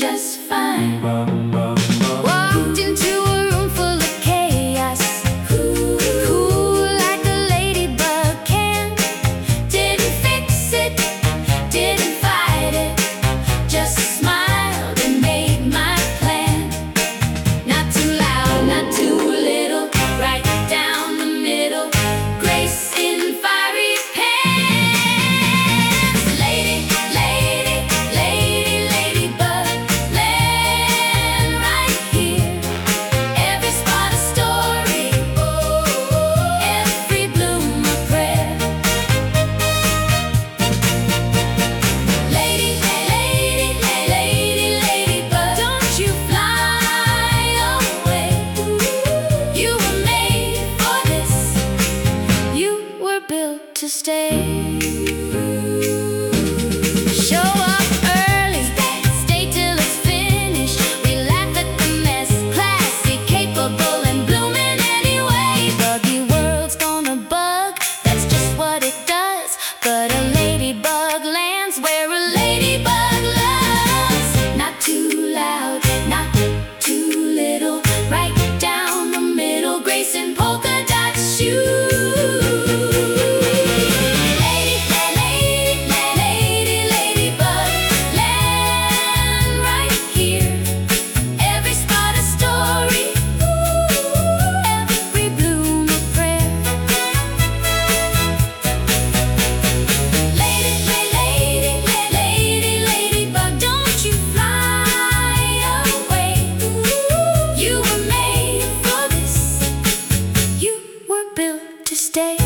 just fine. Walked into a room full of chaos, cool like a ladybug can. Didn't fix it, didn't fight it, just smiled and made my plan. Not too loud, not too little, right down the middle, grace in fiery pants. Lady, lady, lady, ladybug, land right here. Every spot a story, every bloom a prayer. Lady, lady, lady, ladybug, don't you fly away. You were made for this, you were built to stay. Show up early, stay till it's finished. We laugh at the mess, classy, capable, and blooming anyway. Buggy world's gonna bug, that's just what it does. But a ladybug lands where a ladybug loves. Not too loud, not too little, right down the middle, grace in polka dot shoes. Lady, ladybug, land right here. Every spot a story, every bloom a prayer. Lady, ladybug, don't you fly away. You were made for this, you were built to stay.